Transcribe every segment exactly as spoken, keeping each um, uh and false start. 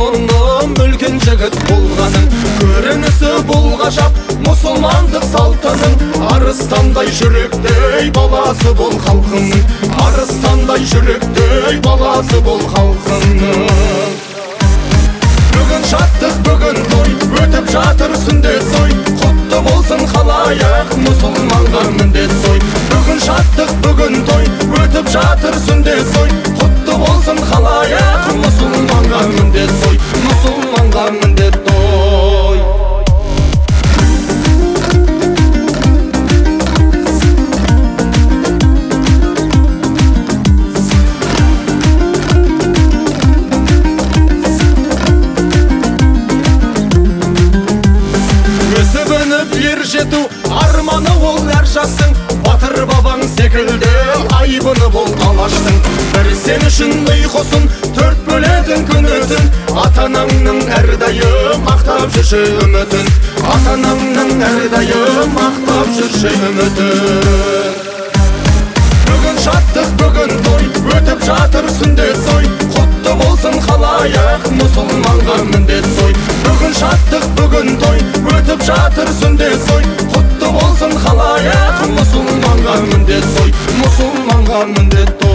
құлыным үлкен жігіт болғаның, көрінісі бұл ғажап мұсылмандық салтының. Арыстандай жүректей баласы бол халқыңның, арыстандай жүректей баласы бол халқыңның. Бүгін шаттық, бүгін той, өтіп жатыр сүндет той, құтты болсын халайық мұсылманға міндет той. Бүгін шаттық, бүгін той, өтіп жатыр сүндет той, құтты болсын халайық мұсылманға міндет той, мұсылманға міндет той. Жету арманы ол әр жастың, батыр бабаң секілді айбыны бол алаштың. Бір сен үшін ұйқысын төрт бөлетін күн өтін, ата-анаңның әрдайым мақтап жүрші үмітін, ата-анаңның әрдайым мақтап жүрші үмітін. Бүгін шаттық, бүгін той, өтіп жатыр сүндет той, құтты болсын халайық мұсылманға міндет той. Бүгін шаттық, бүгін той, өтіп жатыр сүндет той, құтты болсын халайық мұсылманға міндет той, мұсылманға міндет той.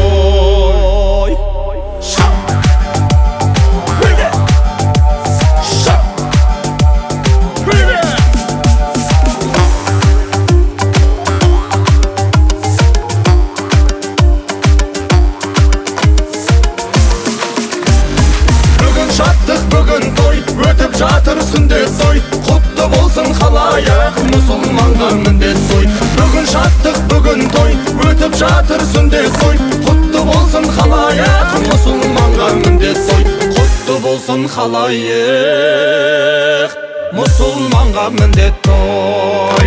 Шаттық, бүгін той, өтіп жатыр сүндет той, құтты болсын халайық мұсылманға міндет той. Бүгін шаттық, бүгін той, өтіп жатыр сүндет той, құтты болсын халайық мұсылманға міндет той, құтты болсын халайық мұсылманға міндет той.